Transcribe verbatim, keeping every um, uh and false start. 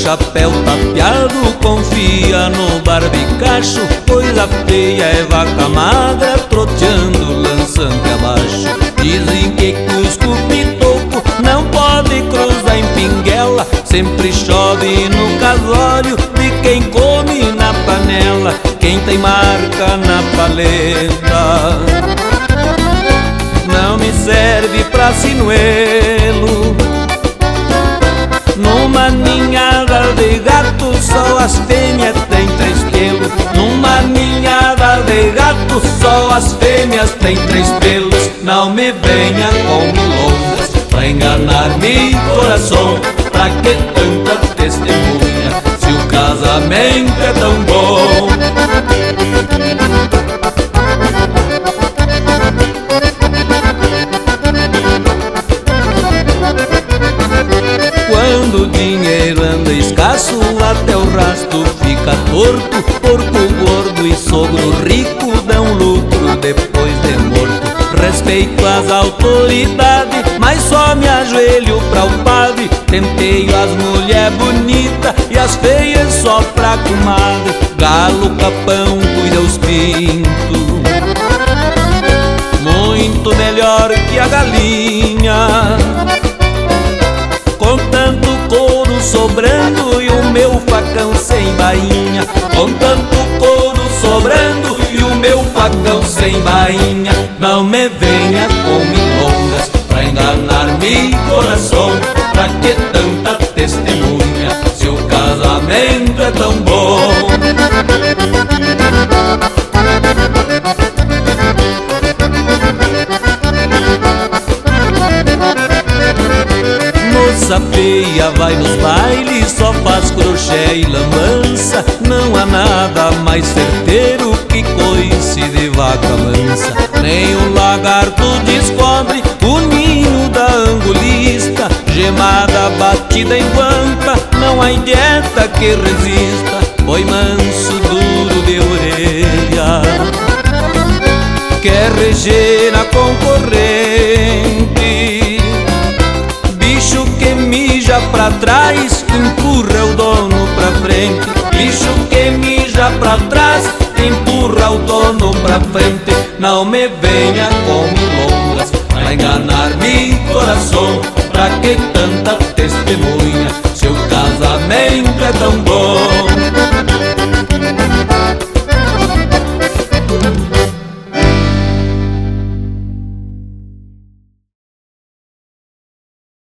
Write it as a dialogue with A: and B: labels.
A: chapéu tapeado confia no barbicacho, coisa feia é vaca magra troteando lançante abaixo. Dizem que Cusco Pitoco não pode cruzar em Pinguela, sempre chove no casório de quem come na panela, quem tem marca na paleta. Não me serve pra sinuelo, numa ninhada de gato só as fêmeas têm três pelos. Numa ninhada de gato só as fêmeas têm três pelos. Não me venha com milongas pra enganar meu coração. Pra que tanta testemunha se o casamento é tão bom? Quando o dinheiro anda escasso, até o rasto fica torto. Porco gordo e sogro rico dão lucro depois de morto. Respeito às autoridades, mas só me ajoelho pra o padre. Tempeio as mulher bonita e as feias só pra comadre. Galo capão cuida os pintos, muito melhor que a galinha. Com tanto couro sobrando e o meu facão sem bainha. Com tanto couro sobrando e o meu facão sem bainha. Não me venha com milongas pra enganar meu coração. Pra que tanta testemunha se o casamento é tão bom? Moça feia vai nos bailes, só faz crochê e lambança. Não há nada mais certeiro que coice de vaca mansa. Nem o lagarto descobre o ninho da angulista. Gemada batida em guampa, não há dieta que resista. Boi manso duro de orelha quer reger a concorrente. Bicho que mija pra trás, empurra o dono pra frente. Bicho que mija pra trás, empurra o dono pra frente. Não me venha com milongas pra enganar meu coração. Pra que tanta testemunha